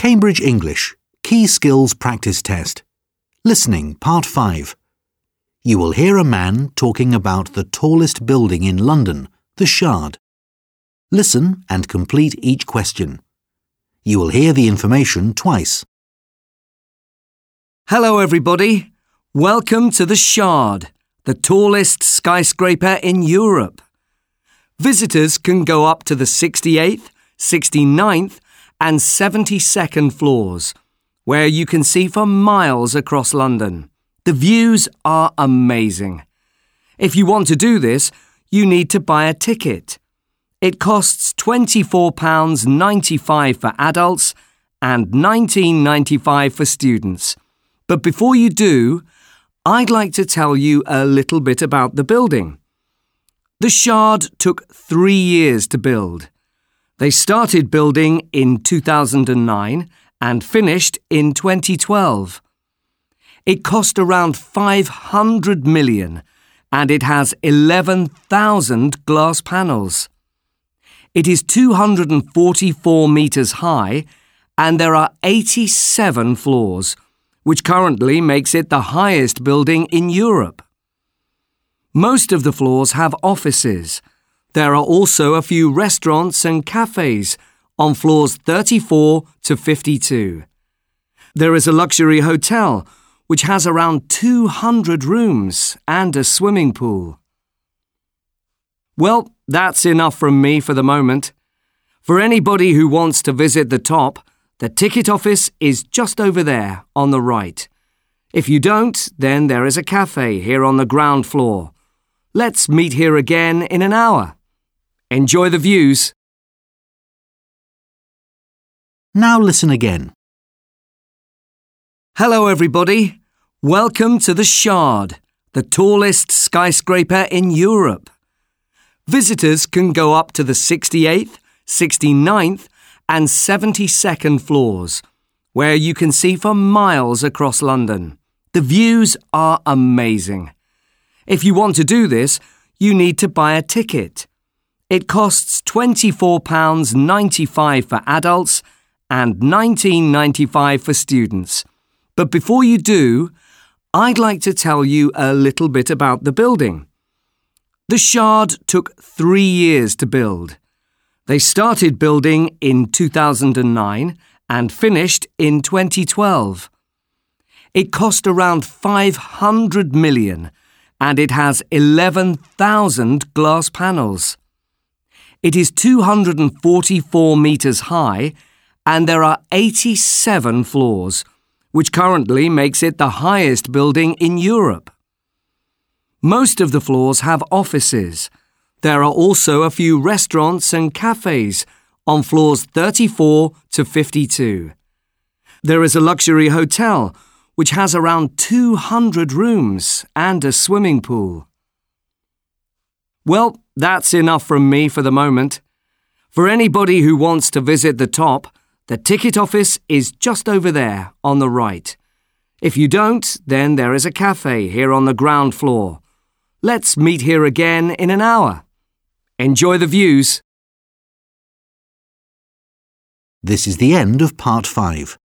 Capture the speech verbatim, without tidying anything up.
Cambridge English, Key Skills Practice Test. Listening, Part five. You will hear a man talking about the tallest building in London, the Shard. Listen and complete each question. You will hear the information twice. Hello everybody. Welcome to the Shard, the tallest skyscraper in Europe. Visitors can go up to the sixty-eighth, sixty-ninth and seventy-second floors, where you can see for miles across London. The views are amazing. If you want to do this, you need to buy a ticket. It costs twenty-four pounds ninety-five for adults and nineteen pounds ninety-five for students. But before you do, I'd like to tell you a little bit about the building. The Shard took three years to build. They started building in two thousand nine and finished in twenty twelve. It cost around five hundred million and it has eleven thousand glass panels. It is two hundred forty-four metres high and there are eighty-seven floors, which currently makes it the highest building in Europe. Most of the floors have offices. There are also a few restaurants and cafes on floors thirty-four to fifty-two. There is a luxury hotel which has around two hundred rooms and a swimming pool. Well, that's enough from me for the moment. For anybody who wants to visit the top, the ticket office is just over there on the right. If you don't, then there is a cafe here on the ground floor. Let's meet here again in an hour. Enjoy the views. Now listen again. Hello everybody. Welcome to the Shard, the tallest skyscraper in Europe. Visitors can go up to the sixty-eighth, sixty-ninth and seventy-second floors, where you can see for miles across London. The views are amazing. If you want to do this, you need to buy a ticket. It costs twenty-four pounds ninety-five for adults and nineteen pounds ninety-five for students. But before you do, I'd like to tell you a little bit about the building. The Shard took three years to build. They started building in two thousand nine and finished in twenty twelve. It cost around five hundred million and it has eleven thousand glass panels. It is two hundred forty-four metres high and there are eighty-seven floors, which currently makes it the highest building in Europe. Most of the floors have offices. There are also a few restaurants and cafes on floors thirty-four to fifty-two. There is a luxury hotel which has around two hundred rooms and a swimming pool. Well, that's enough from me for the moment. For anybody who wants to visit the top, the ticket office is just over there on the right. If you don't, then there is a cafe here on the ground floor. Let's meet here again in an hour. Enjoy the views. This is the end of Part five.